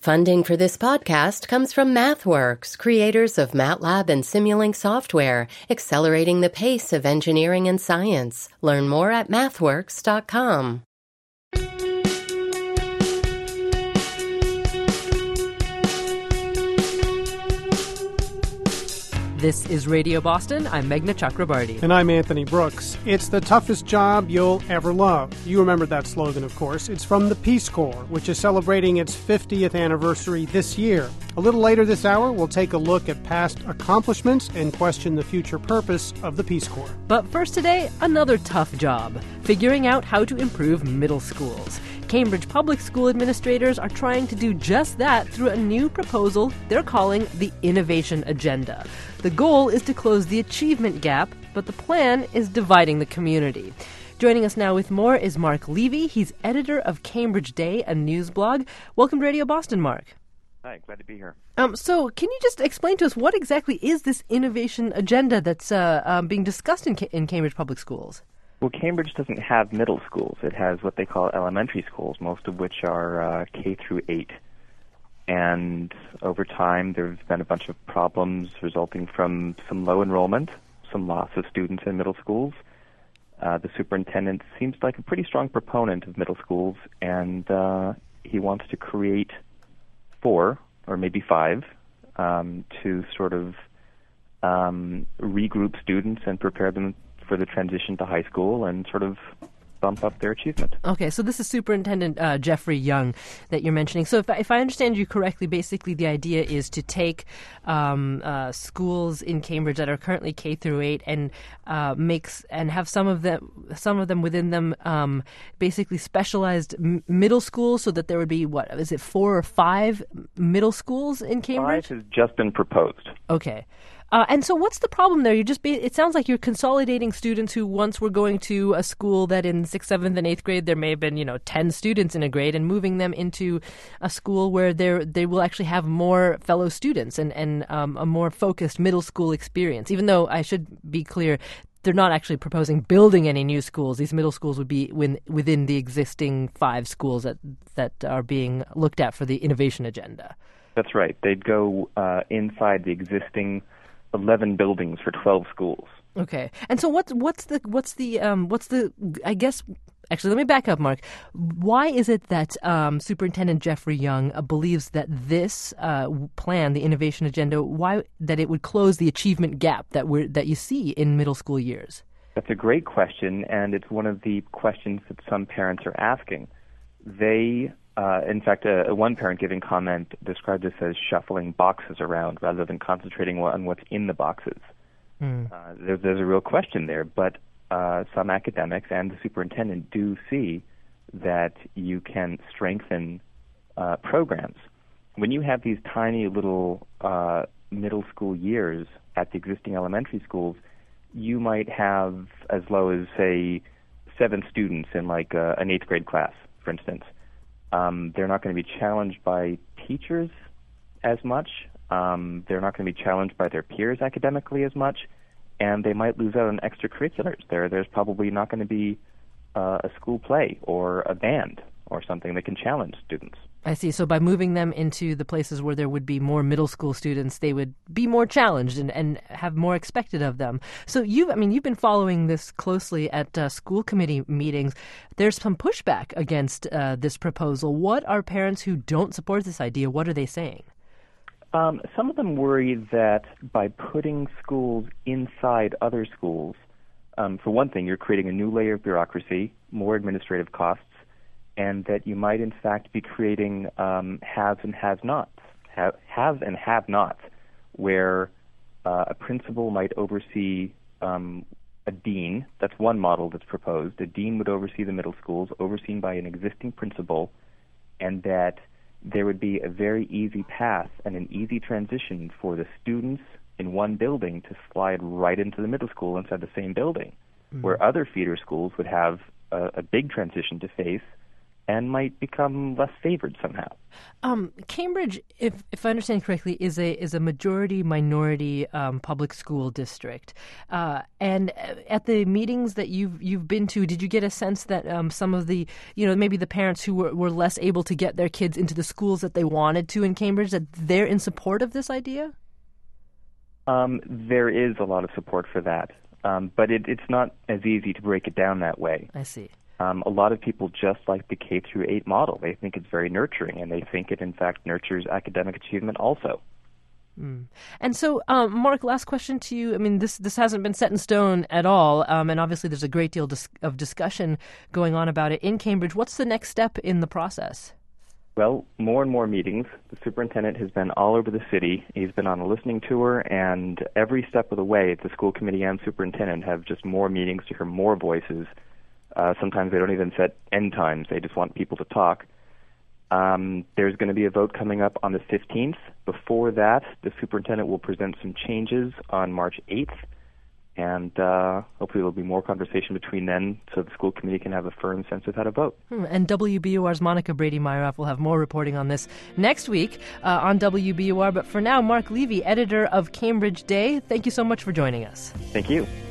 Funding for this podcast comes from MathWorks, creators of MATLAB and Simulink software, accelerating the pace of engineering and science. Learn more at mathworks.com. This is Radio Boston. I'm Meghna Chakrabarty. And I'm Anthony Brooks. It's the toughest job you'll ever love. You remember that slogan, of course. It's from the Peace Corps, which is celebrating its 50th anniversary this year. A little later this hour, we'll take a look at past accomplishments and question the future purpose of the Peace Corps. But first today, another tough job, figuring out how to improve middle schools. Cambridge Public School administrators are trying to do just that through a new proposal they're calling the Innovation Agenda. The goal is to close the achievement gap, but the plan is dividing the community. Joining us now with more is Mark Levy. He's editor of Cambridge Day, a news blog. Welcome to Radio Boston, Mark. Hi, glad to be here. So can you just explain to us what exactly is this Innovation Agenda that's being discussed in Cambridge Public Schools? Well, Cambridge doesn't have middle schools. It has what they call elementary schools, most of which are K through 8. And over time, there's been a bunch of problems resulting from some low enrollment, some loss of students in middle schools. The superintendent seems like a pretty strong proponent of middle schools, and he wants to create 4 or maybe 5 to sort of regroup students and prepare them for the transition to high school and sort of bump up their achievement. Okay, so this is Superintendent Jeffrey Young that you're mentioning. So if I understand you correctly, basically the idea is to take schools in Cambridge that are currently K through 8 and have some of them within them basically specialized middle schools, so that there would be 4 or 5 middle schools in Cambridge? 5 has just been proposed. Okay. And so what's the problem there? It sounds like you're consolidating students who once were going to a school that in 6th, 7th, and 8th grade there may have been, 10 students in a grade, and moving them into a school where they will actually have more fellow students and a more focused middle school experience. Even though I should be clear, they're not actually proposing building any new schools. These middle schools would be within the existing 5 schools that are being looked at for the Innovation Agenda. That's right. They'd go inside the existing 11 buildings for 12 schools. Okay. And so what's the I guess actually let me back up, Mark. Why is it that Superintendent Jeffrey Young believes that this plan, the Innovation Agenda, that it would close the achievement gap that you see in middle school years? That's a great question, and it's one of the questions that some parents are asking. They in fact, one parent giving comment described this as shuffling boxes around rather than concentrating on what's in the boxes. There's a real question there, but some academics and the superintendent do see that you can strengthen programs. When you have these tiny little middle school years at the existing elementary schools, you might have as low as, say, 7 students in like an 8th grade class, for instance. They're not going to be challenged by teachers as much. They're not going to be challenged by their peers academically as much, and they might lose out on extracurriculars. There's probably not going to be a school play or a band or something that can challenge students. I see. So by moving them into the places where there would be more middle school students, they would be more challenged and have more expected of them. So you've been following this closely at school committee meetings. There's some pushback against this proposal. What are parents who don't support this idea? What are they saying? Some of them worry that by putting schools inside other schools, for one thing, you're creating a new layer of bureaucracy, more administrative costs, and that you might, in fact, be creating haves and have-nots, where a principal might oversee a dean. That's one model that's proposed. A dean would oversee the middle schools, overseen by an existing principal, and that there would be a very easy path and an easy transition for the students in one building to slide right into the middle school inside the same building, where other feeder schools would have a big transition to face and might become less favored somehow. Cambridge, if I understand correctly, is a majority-minority public school district. And at the meetings that you've been to, did you get a sense that some of the, maybe the parents who were less able to get their kids into the schools that they wanted to in Cambridge, that they're in support of this idea? There is a lot of support for that, but it's not as easy to break it down that way. I see. A lot of people just like the K-8 model. They think it's very nurturing, and they think it, in fact, nurtures academic achievement also. And so, Mark, last question to you. I mean, this hasn't been set in stone at all, and obviously there's a great deal of discussion going on about it in Cambridge. What's the next step in the process? Well, more and more meetings. The superintendent has been all over the city. He's been on a listening tour, and every step of the way, the school committee and superintendent have just more meetings to hear more voices. Sometimes they don't even set end times. They just want people to talk. There's going to be a vote coming up on the 15th. Before that, the superintendent will present some changes on March 8th. And hopefully there'll be more conversation between then so the school committee can have a firm sense of how to vote. And WBUR's Monica Brady-Myroff will have more reporting on this next week on WBUR. But for now, Mark Levy, editor of Cambridge Day, thank you so much for joining us. Thank you.